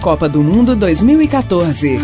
Copa do Mundo 2014.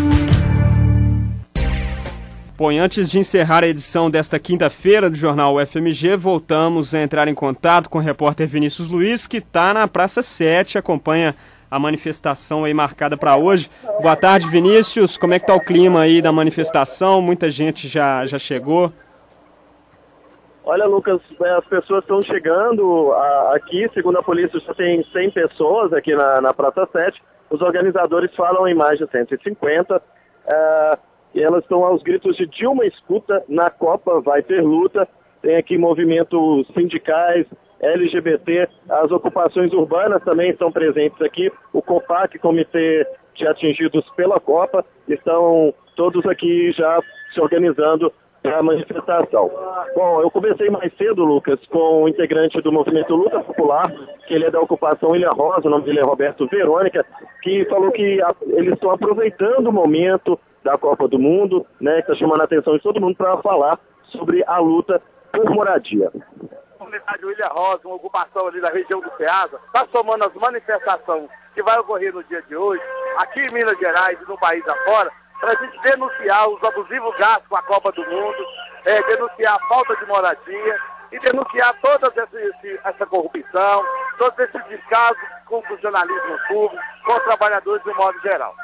Bom, e antes de encerrar a edição desta quinta-feira do Jornal UFMG, voltamos a entrar em contato com o repórter Vinícius Luiz, que está na Praça 7, acompanha a manifestação aí marcada para hoje. Boa tarde, Vinícius. Como é que está o clima aí da manifestação? Muita gente já chegou. Olha, Lucas, as pessoas estão chegando aqui, segundo a polícia, já tem 100 pessoas aqui na Praça 7. Os organizadores falam em mais de 150. E elas estão aos gritos de Dilma escuta, na Copa vai ter luta. Tem aqui movimentos sindicais, LGBT, as ocupações urbanas também estão presentes aqui. O COPAC, Comitê de Atingidos pela Copa, estão todos aqui já se organizando para a manifestação. Bom, eu conversei mais cedo, Lucas, com o integrante do Movimento Luta Popular, que ele é da ocupação Ilha Rosa, o nome dele é Roberto Verônica, que falou que eles estão aproveitando o momento da Copa do Mundo, né, que está chamando a atenção de todo mundo para falar sobre a luta por moradia. A comunidade Ilha Rosa, uma ocupação ali da região do Ceasa, está somando as manifestações que vai ocorrer no dia de hoje, aqui em Minas Gerais e no país afora, para a gente denunciar os abusivos gastos com a Copa do Mundo, denunciar a falta de moradia e denunciar toda essa corrupção, todos esses descasos com o funcionalismo público, com os trabalhadores de um modo geral.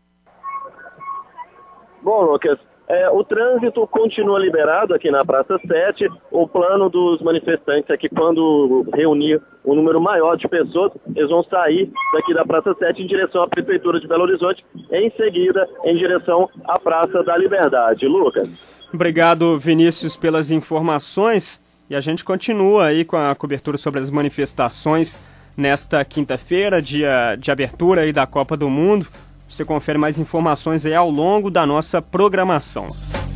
Bom, Lucas, o trânsito continua liberado aqui na Praça 7. O plano dos manifestantes é que quando reunir um número maior de pessoas, eles vão sair daqui da Praça 7 em direção à Prefeitura de Belo Horizonte, em seguida em direção à Praça da Liberdade. Lucas. Obrigado, Vinícius, pelas informações. E a gente continua aí com a cobertura sobre as manifestações nesta quinta-feira, dia de abertura aí da Copa do Mundo. Você confere mais informações aí ao longo da nossa programação.